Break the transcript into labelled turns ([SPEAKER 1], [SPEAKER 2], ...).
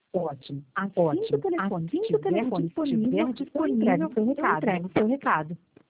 [SPEAKER 1] Ótimo,
[SPEAKER 2] Assim
[SPEAKER 1] ótimo.
[SPEAKER 2] que o telefone
[SPEAKER 1] Assim que o telefone
[SPEAKER 2] estiver
[SPEAKER 1] estiver
[SPEAKER 2] disponível,
[SPEAKER 1] disponível,
[SPEAKER 2] eu entrego o seu recado.